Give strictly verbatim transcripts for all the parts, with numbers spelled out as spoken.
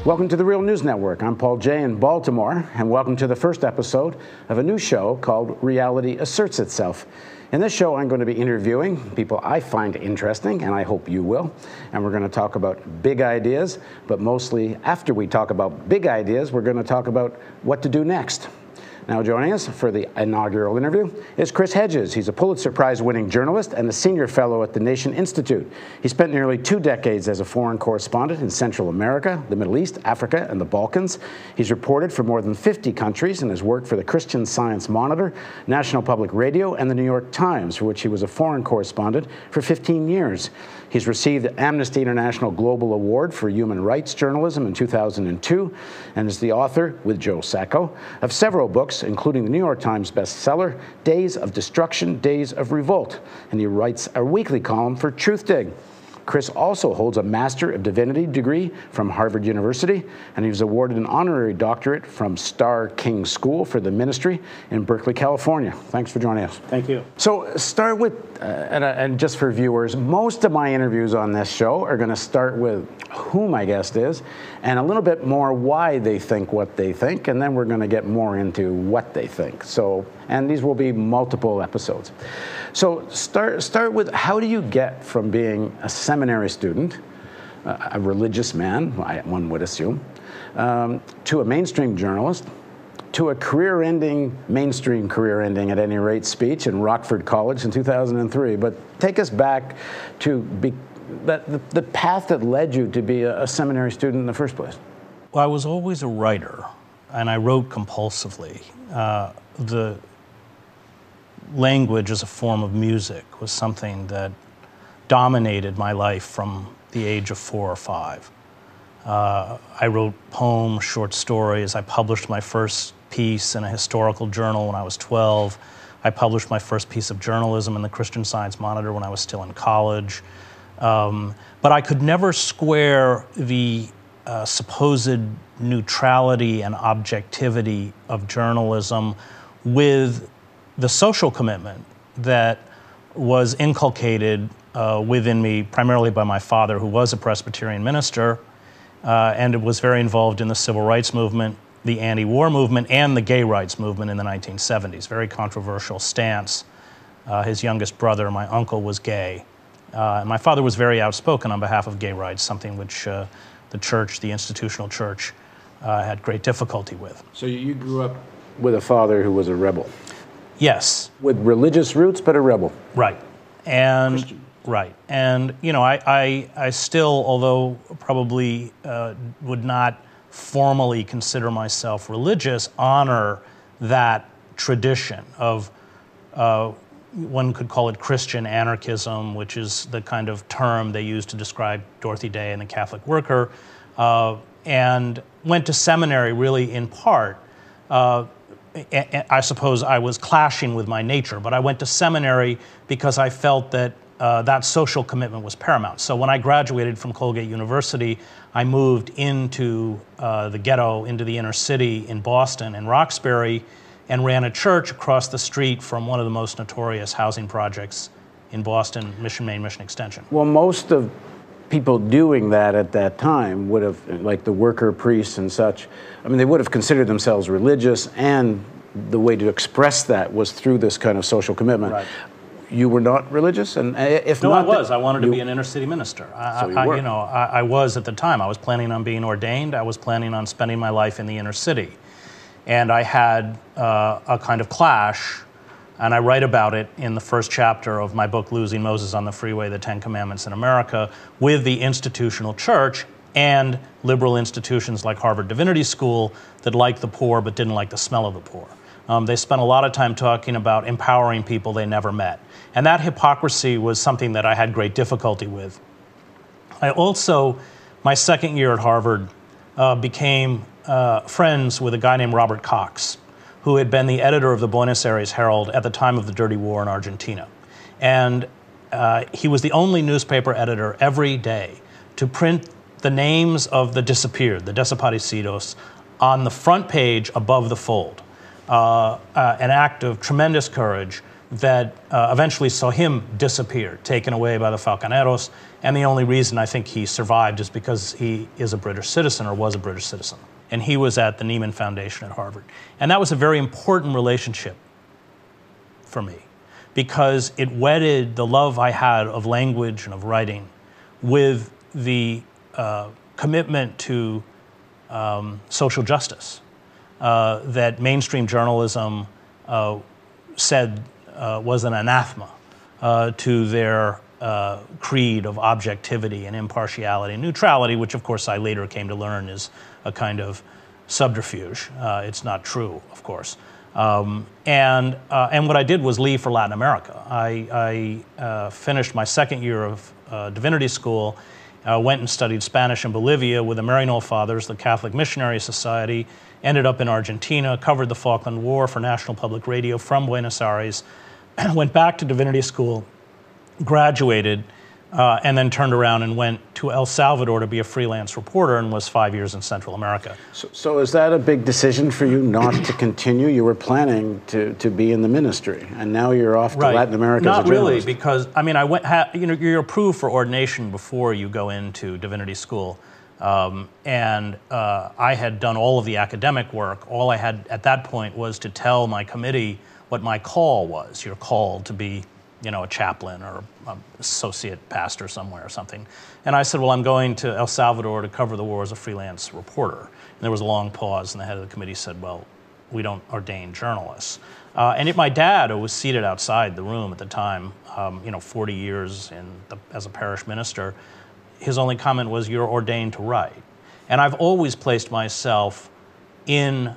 Welcome to the Real News Network. I'm Paul Jay in Baltimore, and welcome to the first episode of a new show called Reality Asserts Itself. In this show, I'm going to be interviewing people I find interesting, and I hope you will. And we're going to talk about big ideas, but mostly after we talk about big ideas, we're going to talk about what to do next. Now joining us for the inaugural interview is Chris Hedges. He's a Pulitzer Prize-winning journalist and a senior fellow at the Nation Institute. He spent nearly two decades as a foreign correspondent in Central America, the Middle East, Africa, and the Balkans. He's reported for more than fifty countries and has worked for the Christian Science Monitor, National Public Radio, and the New York Times, for which he was a foreign correspondent for fifteen years. He's received the Amnesty International Global Award for Human Rights Journalism in two thousand two and is the author, with Joe Sacco, of several books, including the New York Times bestseller, Days of Destruction, Days of Revolt. And he writes a weekly column for Truthdig. Chris also holds a Master of Divinity degree from Harvard University, and he was awarded an honorary doctorate from Starr King School for the Ministry in Berkeley, California. Thanks for joining us. Thank you. So start with, uh, and, uh, and just for viewers, most of my interviews on this show are going to start with who my guest is, and a little bit more why they think what they think, and then we're going to get more into what they think. So, and these will be multiple episodes. So start start with, how do you get from being a seminary student, uh, a religious man, one would assume, um, to a mainstream journalist, to a career-ending, mainstream career-ending at any rate, speech in Rockford College in two thousand three. But take us back to be, that, the, the path that led you to be a, a seminary student in the first place. Well, I was always a writer, and I wrote compulsively. Uh, the language as a form of music was something that dominated my life from the age of four or five. Uh, I wrote poems, short stories. I published my first piece in a historical journal when I was twelve. I published my first piece of journalism in the Christian Science Monitor when I was still in college. Um, but I could never square the uh, supposed neutrality and objectivity of journalism with the social commitment that was inculcated uh, within me primarily by my father, who was a Presbyterian minister, uh, and was very involved in the civil rights movement, the anti-war movement, and the gay rights movement in the nineteen seventies. Very controversial stance. Uh, his youngest brother, my uncle, was gay. Uh, and my father was very outspoken on behalf of gay rights, something which uh, the church, the institutional church, uh, had great difficulty with. So you grew up with a father who was a rebel? Yes. With religious roots, but a rebel. Right. And Christian. Right. And, you know, I, I, I still, although probably uh, would not formally consider myself religious, honor that tradition of, uh, one could call it Christian anarchism, which is the kind of term they use to describe Dorothy Day and the Catholic worker, uh, and went to seminary really in part. Uh, I suppose I was clashing with my nature, but I went to seminary because I felt that uh, that social commitment was paramount. So when I graduated from Colgate University, I moved into uh, the ghetto, into the inner city in Boston and Roxbury, and ran a church across the street from one of the most notorious housing projects in Boston, Mission Main Mission Extension. Well, most of people doing that at that time would have, like the worker priests and such, I mean, they would have considered themselves religious, and the way to express that was through this kind of social commitment. Right. You were not religious, and if no, not, I was. I wanted you, to be an inner city minister. I, so you, I, were. you know, I, I was at the time. I was planning on being ordained. I was planning on spending my life in the inner city, and I had uh, a kind of clash. And I write about it in the first chapter of my book, Losing Moses on the Freeway, The Ten Commandments in America, with the institutional church and liberal institutions like Harvard Divinity School that liked the poor but didn't like the smell of the poor. Um, they spent a lot of time talking about empowering people they never met. And that hypocrisy was something that I had great difficulty with. I also, my second year at Harvard, uh, became uh, friends with a guy named Robert Cox, who had been the editor of the Buenos Aires Herald at the time of the Dirty War in Argentina. And uh, he was the only newspaper editor every day to print the names of the disappeared, the desaparecidos, on the front page above the fold. Uh, uh, an act of tremendous courage that uh, eventually saw him disappear, taken away by the Falconeros, and the only reason I think he survived is because he is a British citizen or was a British citizen. And he was at the Nieman Foundation at Harvard. And that was a very important relationship for me because it wedded the love I had of language and of writing with the uh, commitment to um, social justice uh, that mainstream journalism uh, said uh, was an anathema uh, to their uh, creed of objectivity and impartiality and neutrality, which of course I later came to learn is a kind of subterfuge. Uh, it's not true, of course. Um, and uh, and what I did was leave for Latin America. I, I uh, finished my second year of uh, divinity school, uh, went and studied Spanish in Bolivia with the Maryknoll Fathers, the Catholic Missionary Society, ended up in Argentina, covered the Falkland War for National Public Radio from Buenos Aires, went back to divinity school, graduated, uh, and then turned around and went to El Salvador to be a freelance reporter and was five years in Central America. So, so is that a big decision for you not to continue? You were planning to, to be in the ministry, and now you're off to right. Latin America not as a journalist. Really, because, I mean, I went, ha, you know, you're approved for ordination before you go into divinity school. Um, and uh, I had done all of the academic work. All I had at that point was to tell my committee what my call was. You're called to be, you know, a chaplain or an associate pastor somewhere or something. And I said, well, I'm going to El Salvador to cover the war as a freelance reporter. And there was a long pause, and the head of the committee said, well, we don't ordain journalists. Uh, and it, my dad, who was seated outside the room at the time, um, you know, forty years in the, as a parish minister, his only comment was, you're ordained to write. And I've always placed myself in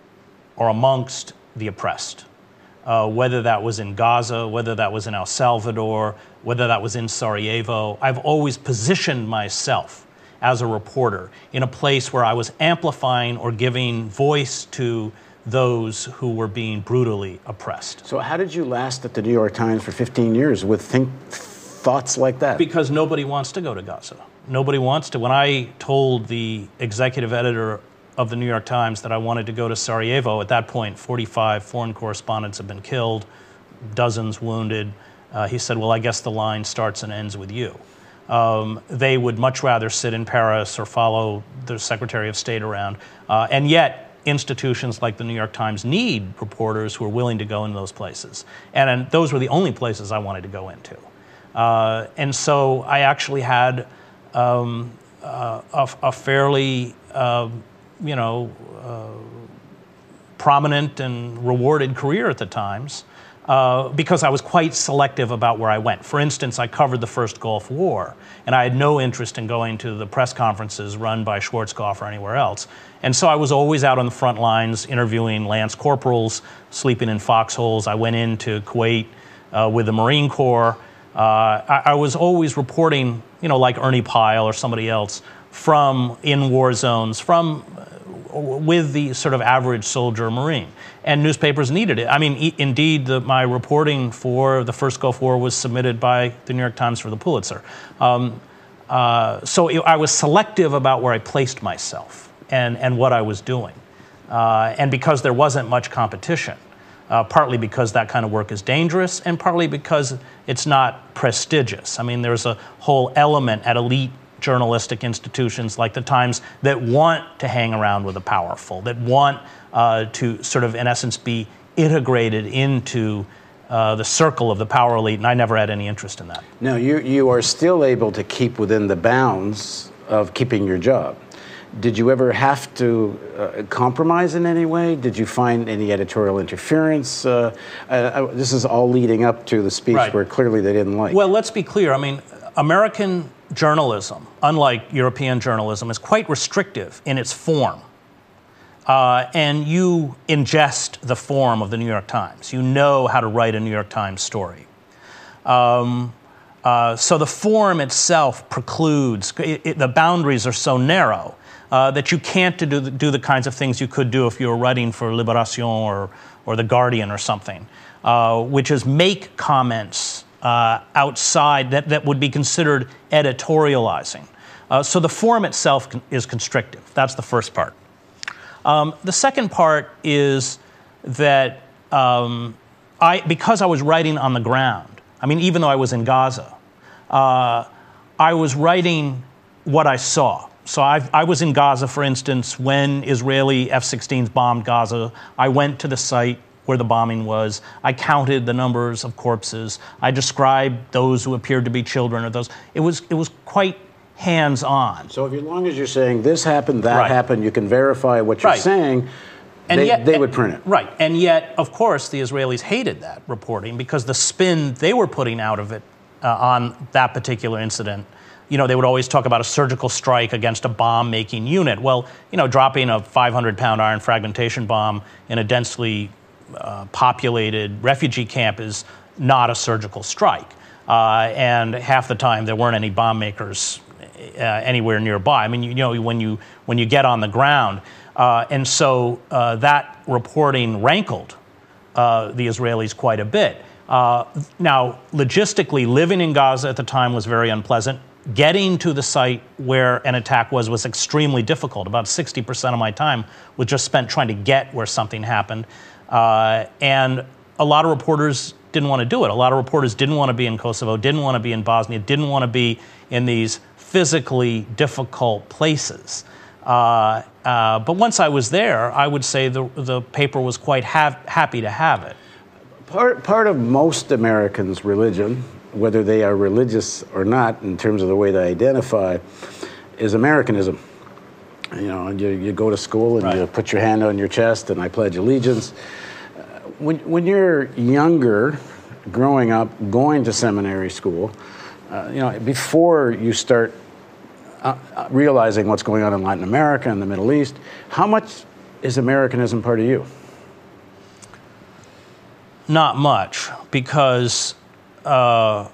or amongst the oppressed. Uh, whether that was in Gaza, whether that was in El Salvador, whether that was in Sarajevo, I've always positioned myself as a reporter in a place where I was amplifying or giving voice to those who were being brutally oppressed. So how did you last at the New York Times for fifteen years with think, thoughts like that? Because nobody wants to go to Gaza. Nobody wants to. When I told the executive editor of the New York Times that I wanted to go to Sarajevo, at that point, forty-five foreign correspondents had been killed, dozens wounded. Uh, he said, well, I guess the line starts and ends with you. Um, they would much rather sit in Paris or follow the Secretary of State around. Uh, and yet, institutions like the New York Times need reporters who are willing to go into those places. And, and those were the only places I wanted to go into. Uh, and so I actually had um, uh, a, a fairly... Uh, you know, uh, prominent and rewarded career at the Times uh, because I was quite selective about where I went. For instance, I covered the first Gulf War, and I had no interest in going to the press conferences run by Schwarzkopf or anywhere else. And so I was always out on the front lines interviewing lance corporals, sleeping in foxholes. I went into Kuwait uh, with the Marine Corps. Uh, I, I was always reporting, you know, like Ernie Pyle or somebody else, from in war zones, from with the sort of average soldier Marine. And newspapers needed it. I mean, e- indeed, the, my reporting for the first Gulf War was submitted by the New York Times for the Pulitzer. Um, uh, so it, I was selective about where I placed myself and, and what I was doing. Uh, and because there wasn't much competition, uh, partly because that kind of work is dangerous and partly because it's not prestigious. I mean, there's a whole element at elite journalistic institutions like the Times that want to hang around with the powerful, that want uh, to sort of, in essence, be integrated into uh, the circle of the power elite, and I never had any interest in that. Now, you, you are still able to keep within the bounds of keeping your job. Did you ever have to uh, compromise in any way? Did you find any editorial interference? Uh, uh, this is all leading up to the speech right. where clearly they didn't like. Well, let's be clear. I mean, American journalism, unlike European journalism, is quite restrictive in its form. Uh, and you ingest the form of the New York Times. You know how to write a New York Times story. Um, uh, so the form itself precludes, it, it, the boundaries are so narrow uh, that you can't do the, do the kinds of things you could do if you were writing for Libération or, or The Guardian or something, uh, which is make comments Uh, outside that, that would be considered editorializing. Uh, so the form itself con- is constrictive. That's the first part. Um, the second part is that um, I, because I was writing on the ground, I mean, even though I was in Gaza, uh, I was writing what I saw. So I've, I was in Gaza, for instance, when Israeli F sixteens bombed Gaza. I went to the site where the bombing was. I counted the numbers of corpses. I described those who appeared to be children or those. It was, it was quite hands-on. So if, as long as you're saying this happened, that Right. happened, you can verify what you're Right. saying, And they, yet, they would print it. Right. And yet, of course, the Israelis hated that reporting because the spin they were putting out of it uh, on that particular incident, you know, they would always talk about a surgical strike against a bomb-making unit. Well, you know, dropping a five hundred pound iron fragmentation bomb in a densely uh, populated refugee camp is not a surgical strike. Uh, and half the time, there weren't any bomb makers uh, anywhere nearby. I mean, you, you know, when you when you get on the ground, uh, and so uh, that reporting rankled uh, the Israelis quite a bit. Uh, now, logistically, living in Gaza at the time was very unpleasant. Getting to the site where an attack was was extremely difficult. About sixty percent of my time was just spent trying to get where something happened. Uh, and a lot of reporters didn't want to do it. A lot of reporters didn't want to be in Kosovo, didn't want to be in Bosnia, didn't want to be in these physically difficult places. Uh, uh, but once I was there, I would say the, the paper was quite ha- happy to have it. Part, part of most Americans' religion, whether they are religious or not, in terms of the way they identify, is Americanism. You know, you, you go to school and Right. you put your hand on your chest and I pledge allegiance. When, when you're younger, growing up, going to seminary school, uh, you know, before you start uh, realizing what's going on in Latin America and the Middle East, how much is Americanism part of you? Not much, because uh,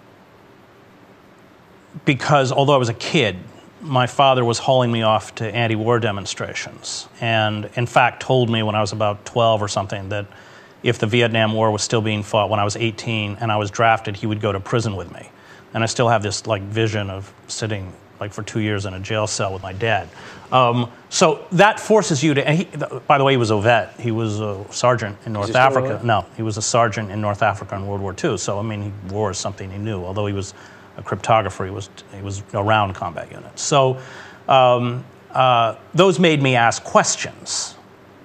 because although I was a kid, my father was hauling me off to anti-war demonstrations, and in fact told me when I was about twelve or something that if the Vietnam War was still being fought when I was eighteen and I was drafted, he would go to prison with me. And I still have this like vision of sitting like for two years in a jail cell with my dad. Um, so that forces you to, and he, by the way, he was a vet. He was a sergeant in North Africa. No, he was a sergeant in North Africa in World War Two. So, I mean, he, war is something he knew. Although he was a cryptographer, he was he was around combat units. So um, uh, those made me ask questions.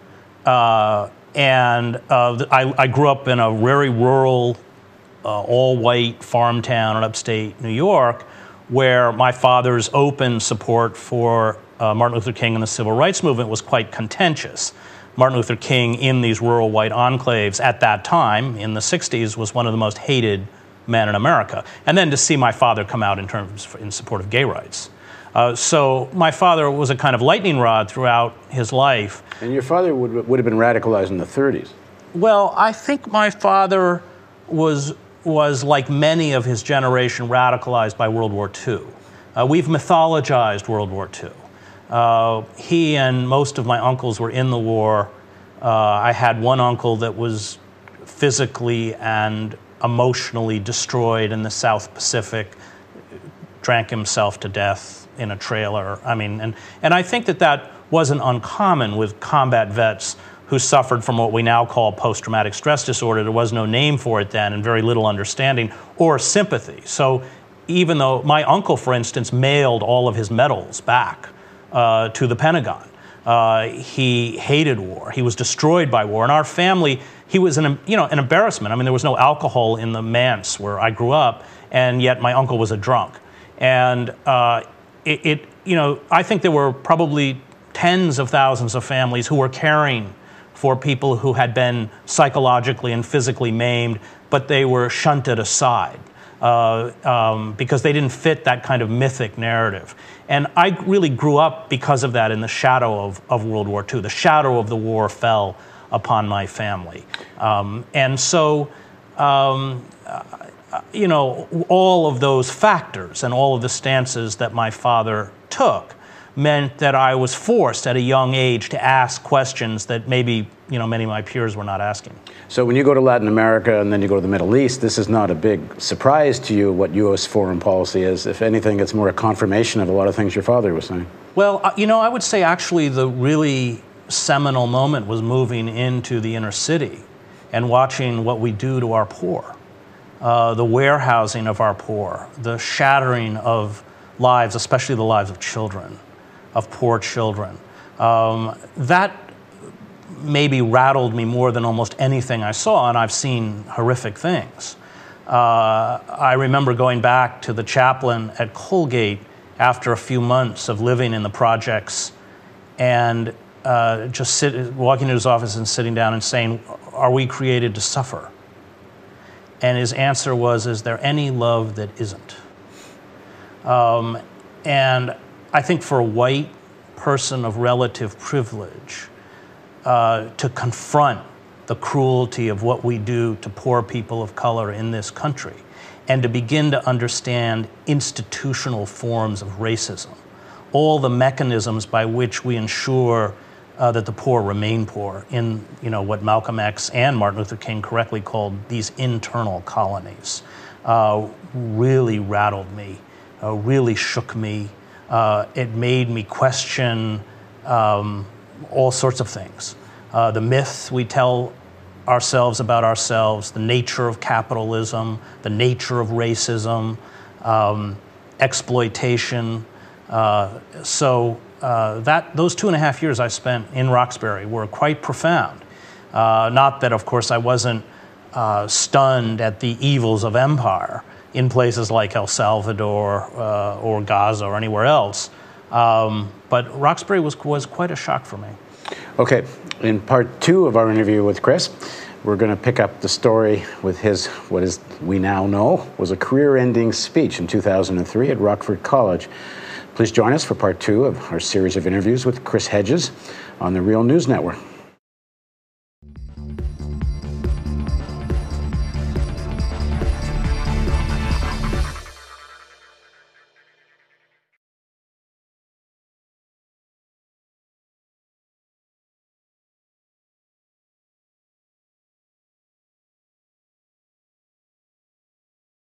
Uh, and uh, I, I grew up in a very rural, uh, all-white farm town in upstate New York, where my father's open support for uh, Martin Luther King and the Civil Rights Movement was quite contentious. Martin Luther King in these rural white enclaves at that time, in the sixties, was one of the most hated men in America. And then to see my father come out in terms in support of gay rights. Uh, so my father was a kind of lightning rod throughout his life. And your father would, would have been radicalized in the thirties. Well, I think my father was was, like many of his generation, radicalized by World War Two. Uh, we've mythologized World War Two. Uh, he and most of my uncles were in the war. Uh, I had one uncle that was physically and emotionally destroyed in the South Pacific, drank himself to death in a trailer. I mean, and, and I think that that wasn't uncommon with combat vets who suffered from what we now call post-traumatic stress disorder. There was no name for it then and very little understanding or sympathy. So even though my uncle, for instance, mailed all of his medals back uh, to the Pentagon, uh, he hated war. He was destroyed by war. In our family, he was an, you know, an embarrassment. I mean, there was no alcohol in the manse where I grew up, and yet my uncle was a drunk. And uh, it, it, you know, I think there were probably tens of thousands of families who were caring for people who had been psychologically and physically maimed, but they were shunted aside uh, um, because they didn't fit that kind of mythic narrative. And I really grew up because of that in the shadow of, of World War Two. The shadow of the war fell upon my family. Um, and so, um, uh, you know, all of those factors and all of the stances that my father took meant that I was forced at a young age to ask questions that maybe, you know, many of my peers were not asking. So when you go to Latin America and then you go to the Middle East, this is not a big surprise to you what U S foreign policy is. If anything, it's more a confirmation of a lot of things your father was saying. Well, you know, I would say actually the really seminal moment was moving into the inner city and watching what we do to our poor, uh, the warehousing of our poor, the shattering of lives, especially the lives of children, of poor children. Um, that maybe rattled me more than almost anything I saw, and I've seen horrific things. Uh, I remember going back to the chaplain at Colgate after a few months of living in the projects and uh, just sit, walking into his office and sitting down and saying, "Are we created to suffer?" And his answer was, "Is there any love that isn't?" Um, and I think for a white person of relative privilege, uh, to confront the cruelty of what we do to poor people of color in this country, and to begin to understand institutional forms of racism, all the mechanisms by which we ensure uh, that the poor remain poor in, you know, what Malcolm X and Martin Luther King correctly called these internal colonies, uh, really rattled me, uh, really shook me. Uh, it made me question um, all sorts of things. Uh, the myths we tell ourselves about ourselves, the nature of capitalism, the nature of racism, um, exploitation. Uh, so uh, that those two and a half years I spent in Roxbury were quite profound. Uh, not that, of course, I wasn't uh, stunned at the evils of empire in places like El Salvador uh, or Gaza or anywhere else, um, but Roxbury was was quite a shock for me. Okay, in part two of our interview with Chris, we're going to pick up the story with his, what is we now know, was a career-ending speech in two thousand three at Rockford College. Please join us for part two of our series of interviews with Chris Hedges on the Real News Network.